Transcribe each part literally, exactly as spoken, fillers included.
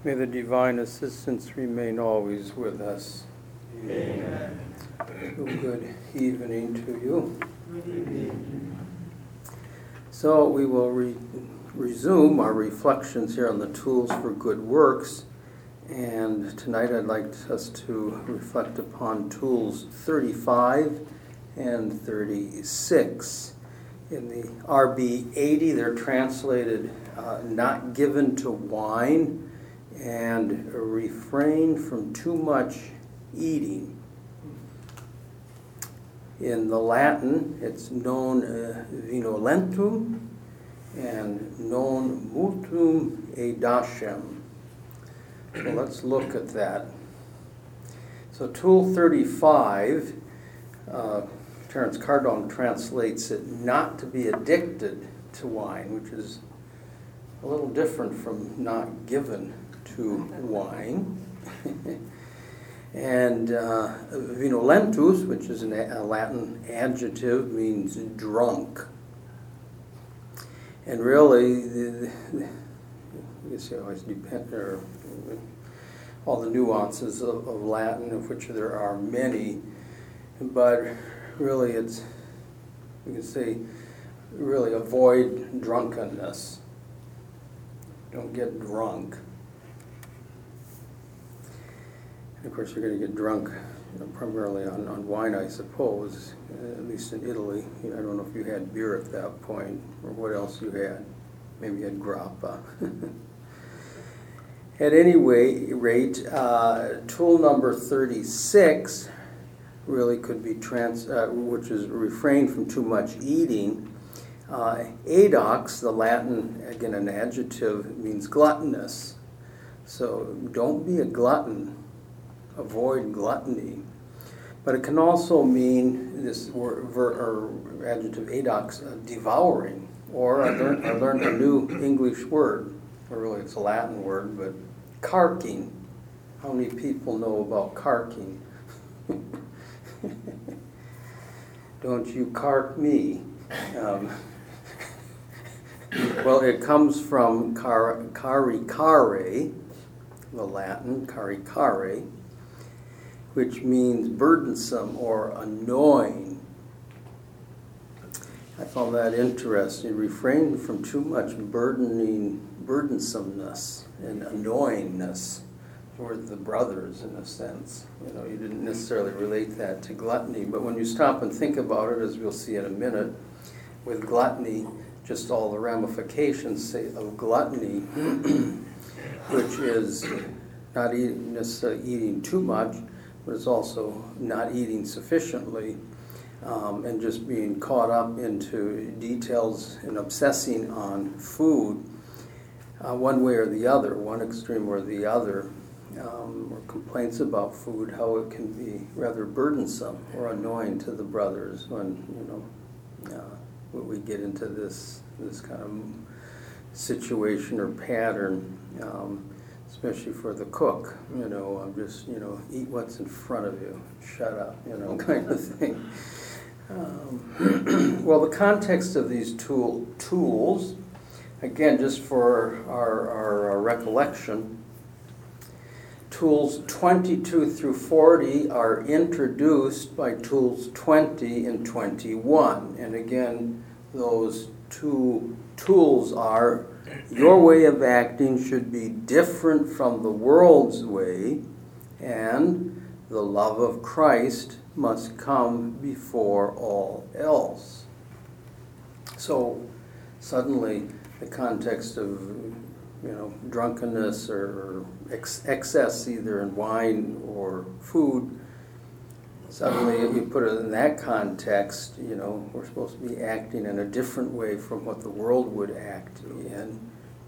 May the divine assistance remain always with us. Amen. Good evening to you. So we will re- resume our reflections here on the tools for good works. And tonight I'd like us to reflect upon tools thirty-five and thirty-six. In the R B eighty, they're translated uh, not given to wine and refrain from too much eating. In the Latin, it's non uh, vinolentum and non multum edacem. So let's look at that. So tool thirty-five, uh, Terence Cardone translates it not to be addicted to wine, which is a little different from not given to wine. And uh, vinolentus, which is an, a Latin adjective, means drunk. And really, the, the, I guess you always depend, or all the nuances of, of Latin, of which there are many, but really it's, we can say, really avoid drunkenness. Don't get drunk. And of course, you're going to get drunk, you know, primarily on, on wine, I suppose, uh, at least in Italy. You know, I don't know if you had beer at that point, or what else you had. Maybe you had grappa. At any way, rate, uh, tool number thirty-six really could be trans, uh, which is refrain from too much eating. Uh, adox, the Latin, again an adjective, means gluttonous. So don't be a glutton. Avoid gluttony. But it can also mean this word, ver, or adjective adox, uh, devouring. Or I learned, I learned a new English word, or really it's a Latin word, but carking. How many people know about carking? Don't you cark me. Um, well, it comes from car, caricare, the Latin, caricare, which means burdensome or annoying. I found that interesting. Refrain from too much burdening, burdensomeness and annoyingness toward the brothers, in a sense. You know, you didn't necessarily relate that to gluttony, but when you stop and think about it, as we'll see in a minute, with gluttony, just all the ramifications say, of gluttony, which is not eating, necessarily eating too much, but it's also not eating sufficiently, um, and just being caught up into details and obsessing on food, uh, one way or the other, one extreme or the other, um, or complaints about food, how it can be rather burdensome or annoying to the brothers when, you know, uh, when we get into this this kind of situation or pattern. Um, especially for the cook, you know, I'm just, you know, eat what's in front of you, shut up, you know, kind of thing. Um, well, the context of these tool tools, again, just for our, our, our recollection, tools twenty-two through forty are introduced by tools twenty and twenty-one. And again, those two tools are: your way of acting should be different from the world's way, and the love of Christ must come before all else. So suddenly the context of, you know, drunkenness or ex- excess either in wine or food, suddenly if you put it in that context, you know, we're supposed to be acting in a different way from what the world would act in.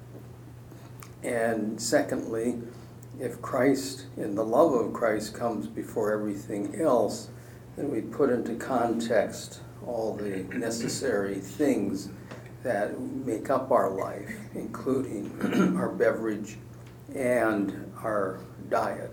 And secondly, if Christ, in the love of Christ, comes before everything else, then we put into context all the necessary things that make up our life, including our beverage and our diet.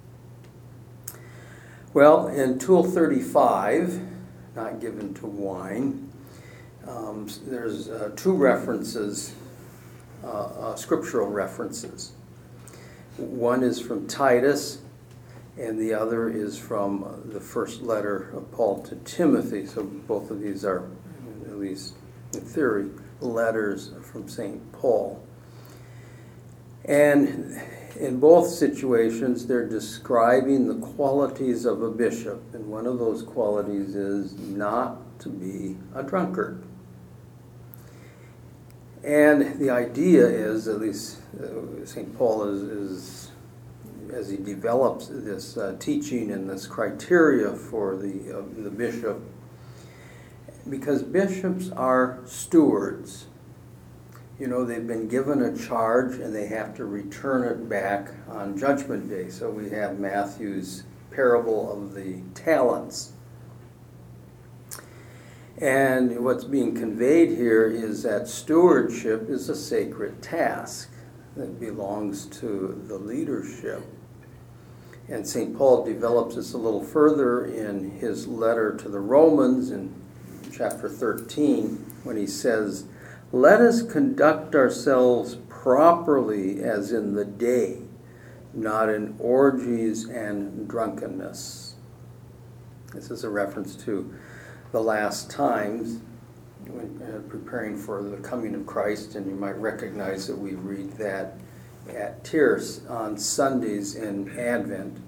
Well, in tool thirty-five, not given to wine, um, there's uh, two references, uh, uh, scriptural references. One is from Titus, and the other is from the first letter of Paul to Timothy. So both of these are, at least in theory, letters from Saint Paul. And in both situations, they're describing the qualities of a bishop. And one of those qualities is not to be a drunkard. And the idea is, at least uh, Saint Paul is, is, as he develops this uh, teaching and this criteria for the, uh, the bishop, because bishops are stewards. You know, they've been given a charge and they have to return it back on Judgment Day. So we have Matthew's parable of the talents. And what's being conveyed here is that stewardship is a sacred task that belongs to the leadership. And Saint Paul develops this a little further in his letter to the Romans in chapter thirteen, when he says, "Let us conduct ourselves properly as in the day, not in orgies and drunkenness." This is a reference to the last times, when uh, preparing for the coming of Christ, and you might recognize that we read that at Tierce on Sundays in Advent.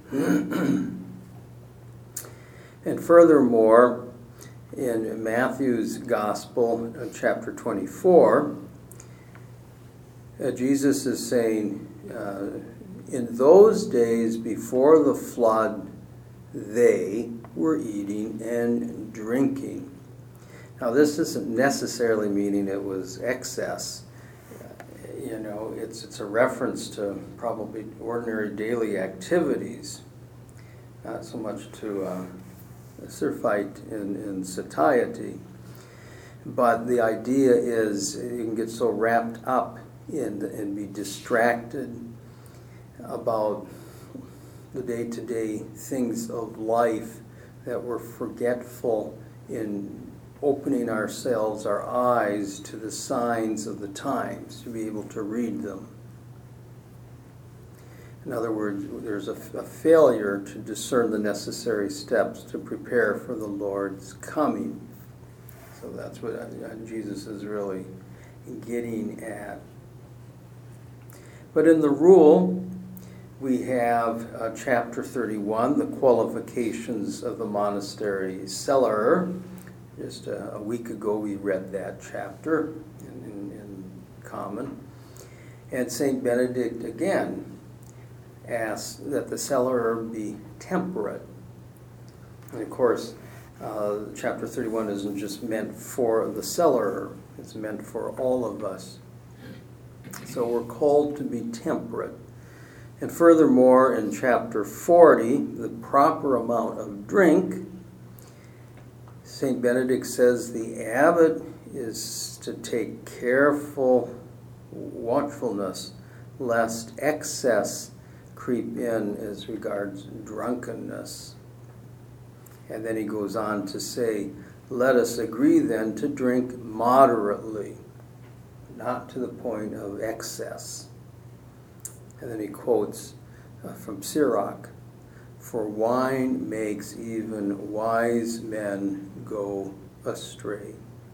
And furthermore, in Matthew's Gospel, uh, chapter twenty-four, uh, Jesus is saying, uh, in those days before the flood, they were eating and drinking. Now, this isn't necessarily meaning it was excess. You know, it's it's a reference to probably ordinary daily activities, not so much to uh, surfeit in, in satiety. But the idea is you can get so wrapped up in and be distracted about the day-to-day things of life that we're forgetful in opening ourselves, our eyes to the signs of the times, to be able to read them. In other words, there's a, a failure to discern the necessary steps to prepare for the Lord's coming. So that's what uh, Jesus is really getting at. But in the rule, we have uh, chapter thirty-one, the qualifications of the monastery cellarer. Just a, a week ago we read that chapter in, in, in common. And Saint Benedict again asks that the cellarer be temperate. And of course, uh, chapter thirty-one isn't just meant for the cellarer, it's meant for all of us. So we're called to be temperate. And furthermore, in chapter forty, the proper amount of drink, Saint Benedict says the abbot is to take careful watchfulness lest excess creep in as regards drunkenness. And then he goes on to say, let us agree then to drink moderately, not to the point of excess. And then he quotes uh, from Sirach, "For wine makes even wise men go astray."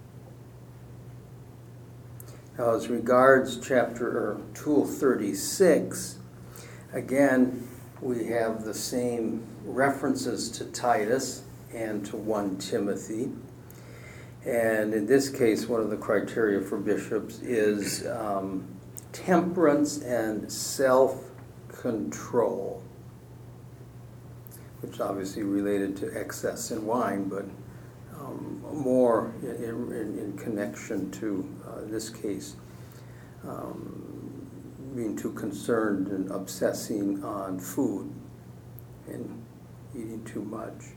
Now, as regards chapter or tool thirty-six, again, we have the same references to Titus and to First Timothy. And in this case, one of the criteria for bishops is um, temperance and self-control, which is obviously related to excess in wine, but um, more in, in, in connection to, uh, in this case, um, being too concerned and obsessing on food and eating too much.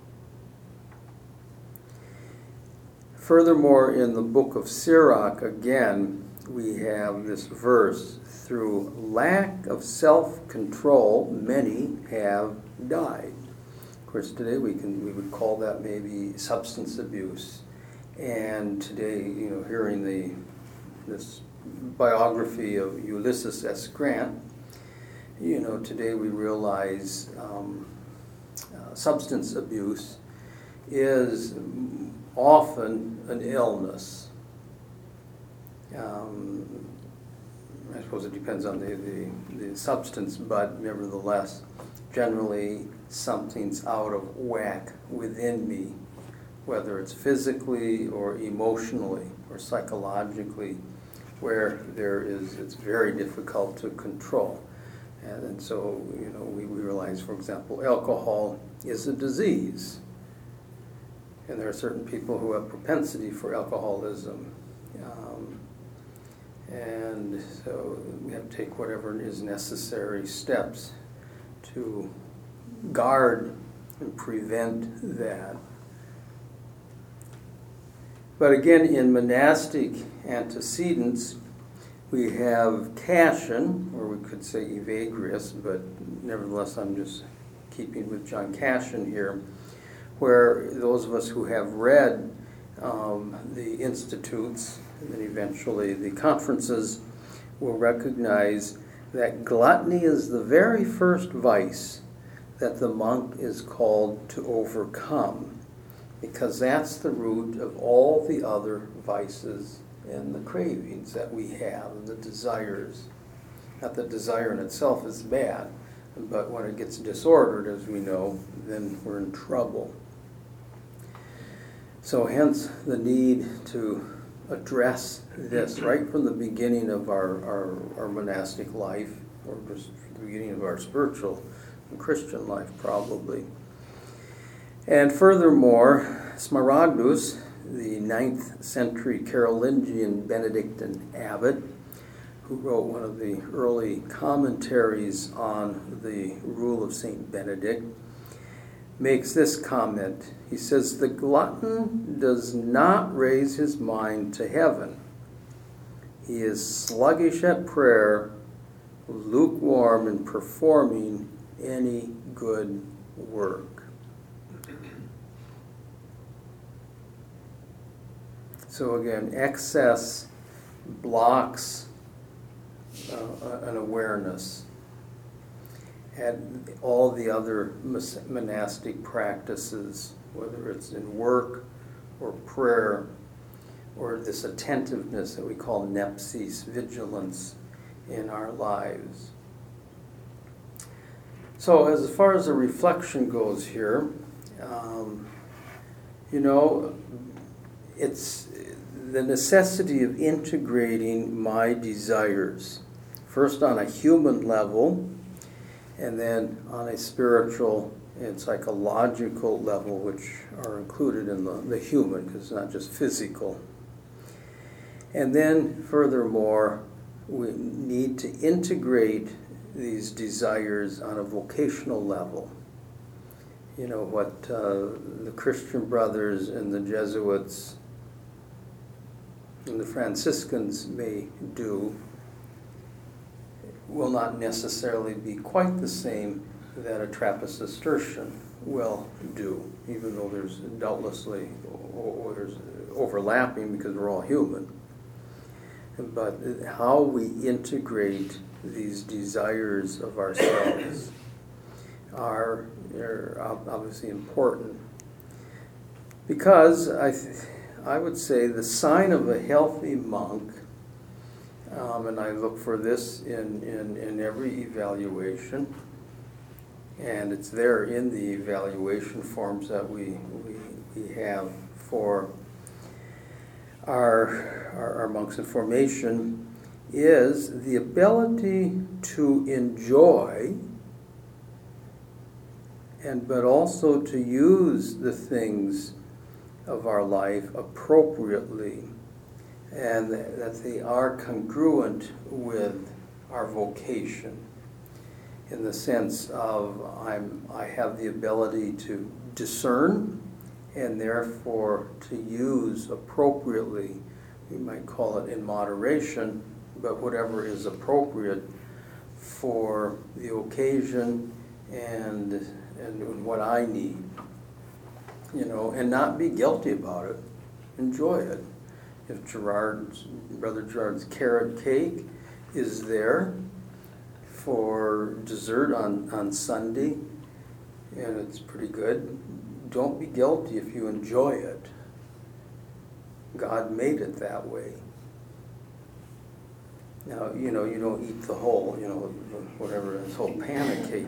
Furthermore, in the book of Sirach, again, we have this verse, through lack of self-control, many have died. Of course, today we can we would call that maybe substance abuse. And today, you know, hearing the this biography of Ulysses S. Grant, you know, today we realize um, uh, substance abuse is often an illness. Um, I suppose it depends on the, the, the substance, but nevertheless, generally something's out of whack within me, whether it's physically or emotionally or psychologically, where there is, it's very difficult to control. And, and so, you know, we, we realize, for example, alcohol is a disease. And there are certain people who have propensity for alcoholism. Um, and so we have to take whatever is necessary steps to guard and prevent that. But again, in monastic antecedents, we have Cassian, or we could say Evagrius, but nevertheless I'm just keeping with John Cassian here, where those of us who have read um, the institutes and then eventually the conferences will recognize that gluttony is the very first vice that the monk is called to overcome, because that's the root of all the other vices and the cravings that we have, and the desires. Not that desire in itself is bad, but when it gets disordered, as we know, then we're in trouble. So hence the need to address this right from the beginning of our, our, our monastic life, or just the beginning of our spiritual and Christian life, probably. And furthermore, Smaragdus, the ninth century Carolingian Benedictine abbot, who wrote one of the early commentaries on the rule of Saint Benedict, makes this comment. He says, "The glutton does not raise his mind to heaven. He is sluggish at prayer, lukewarm in performing any good work." So again, excess blocks uh, an awareness. And all the other monastic practices, whether it's in work or prayer, or this attentiveness that we call nepsis, vigilance in our lives. So as far as the reflection goes here, um, you know, it's the necessity of integrating my desires, first on a human level, and then on a spiritual and psychological level, which are included in the, the human, because it's not just physical. And then, furthermore, we need to integrate these desires on a vocational level. You know, what uh, the Christian brothers and the Jesuits and the Franciscans may do will not necessarily be quite the same that a Trappist Cistercian will do, even though there's doubtlessly or there's overlapping because we're all human. But how we integrate these desires of ourselves are, are obviously important, because I, th I would say the sign of a healthy monk, Um, and I look for this in, in, in every evaluation, and it's there in the evaluation forms that we, we, we have for our, our, our monks in formation, is the ability to enjoy, and but also to use the things of our life appropriately, and that they are congruent with our vocation, in the sense of I'm, I have the ability to discern, and therefore to use appropriately. We might call it in moderation, but whatever is appropriate for the occasion and, and what I need. You know, and not be guilty about it. Enjoy it. If Gerard's, Brother Gerard's carrot cake is there for dessert on, on Sunday, and it's pretty good. Don't be guilty if you enjoy it. God made it that way. Now, you know, you don't eat the whole, you know, whatever, this whole pan of cake.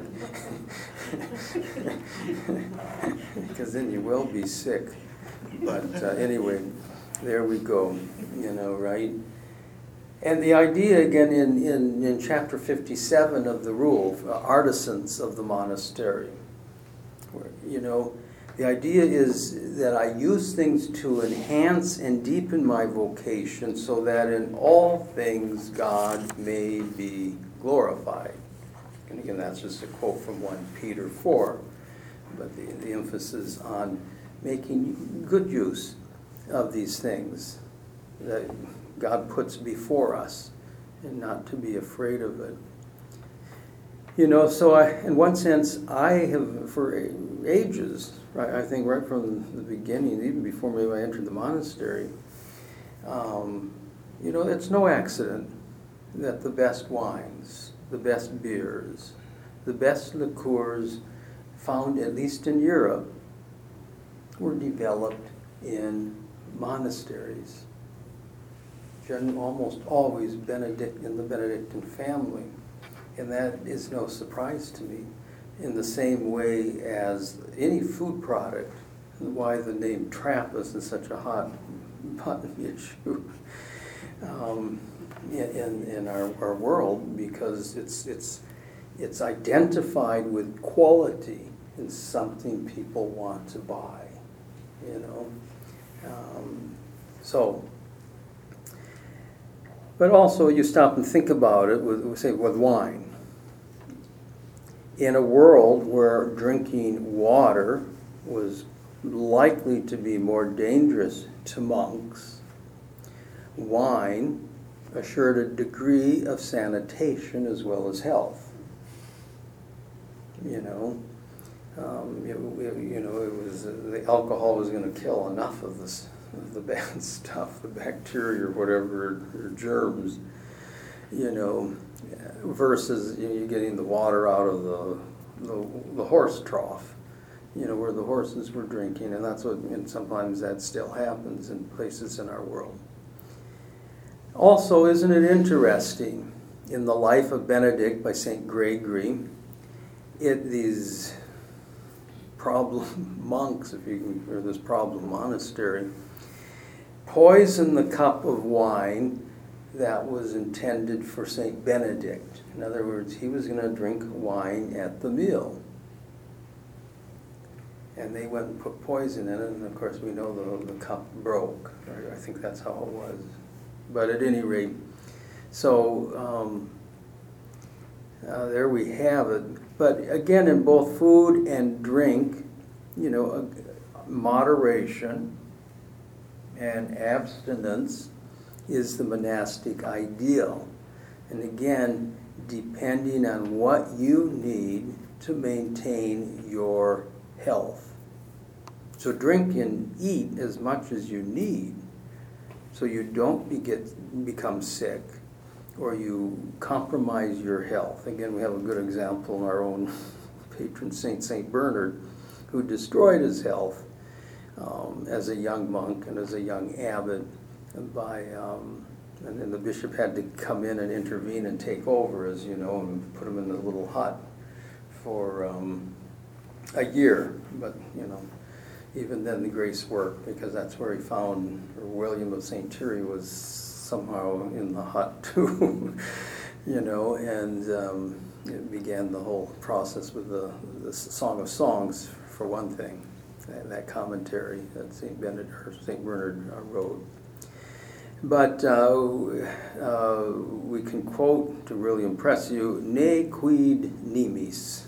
Because then you will be sick. But uh, anyway, there we go, you know, right? And the idea, again, in, in, in chapter fifty-seven of the rule, uh, artisans of the monastery, where, you know, the idea is that I use things to enhance and deepen my vocation so that in all things God may be glorified. And again, that's just a quote from First Peter four, but the, the emphasis on making good use of these things that God puts before us and not to be afraid of it. You know, so I, in one sense, I have, for ages, right, I think right from the beginning, even before maybe I entered the monastery, um, you know, it's no accident that the best wines, the best beers, the best liqueurs found, at least in Europe, were developed in monasteries. Gen- almost always Benedict in the Benedictine family. And that is no surprise to me, in the same way as any food product, why the name Trappist is such a hot button issue um, in, in our, our world, because it's, it's, it's identified with quality and something people want to buy, you know. Um, so, but also you stop and think about it with, say, with wine. In a world where drinking water was likely to be more dangerous to monks, wine assured a degree of sanitation as well as health. You know, um, it, you know, it was uh, the alcohol was going to kill enough of this, of the bad stuff, the bacteria or whatever, or germs. You know, versus you know, you're getting the water out of the, the the horse trough, you know, where the horses were drinking, and that's what, and sometimes that still happens in places in our world. Also, isn't it interesting, in the Life of Benedict by Saint Gregory, it these problem monks, if you can, or this problem monastery, poison the cup of wine that was intended for Saint Benedict. In other words, he was going to drink wine at the meal. And they went and put poison in it, and of course we know the, the cup broke. Or I think that's how it was. But at any rate, so um, uh, there we have it. But again, in both food and drink, you know, uh, moderation and abstinence is the monastic ideal. And again, depending on what you need to maintain your health. So drink and eat as much as you need so you don't be get, become sick or you compromise your health. Again, we have a good example in our own patron saint, Saint Bernard, who destroyed his health um, as a young monk and as a young abbot by, um, and then the bishop had to come in and intervene and take over, as you know, and put him in a little hut for um, a year. But, you know, even then the grace worked, because that's where he found, or William of Saint Thierry was somehow in the hut too, you know, and um, it began the whole process with the, the Song of Songs, for one thing, that, that commentary that Saint Benedict or Saint Bernard uh, wrote. But uh, uh, we can quote, to really impress you, ne quid nimis.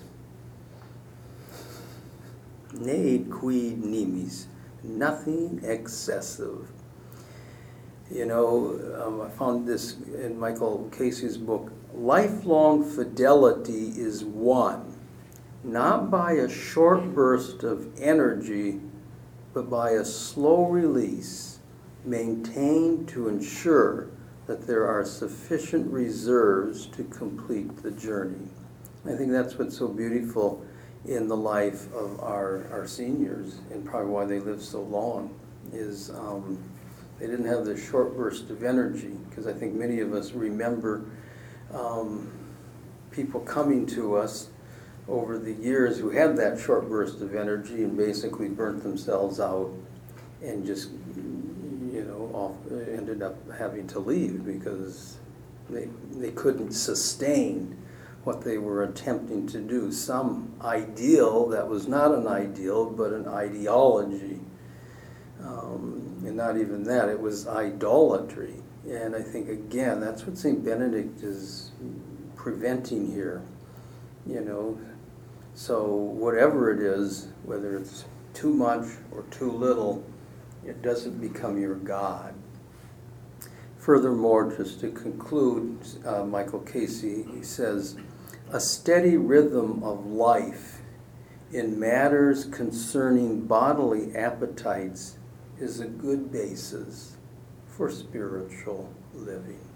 Ne quid nimis. Nothing excessive. You know, um, I found this in Michael Casey's book. Lifelong fidelity is won, not by a short burst of energy, but by a slow release, maintained to ensure that there are sufficient reserves to complete the journey. I think that's what's so beautiful in the life of our, our seniors, and probably why they live so long, is um, they didn't have this short burst of energy, because I think many of us remember um, people coming to us over the years who had that short burst of energy and basically burnt themselves out and just, you know, off, ended up having to leave because they, they couldn't sustain what they were attempting to do. Some ideal that was not an ideal, but an ideology. Um, and not even that, it was idolatry. And I think, again, that's what Saint Benedict is preventing here, you know. So whatever it is, whether it's too much or too little, it doesn't become your God. Furthermore, just to conclude, uh, Michael Casey, he says, a steady rhythm of life in matters concerning bodily appetites is a good basis for spiritual living.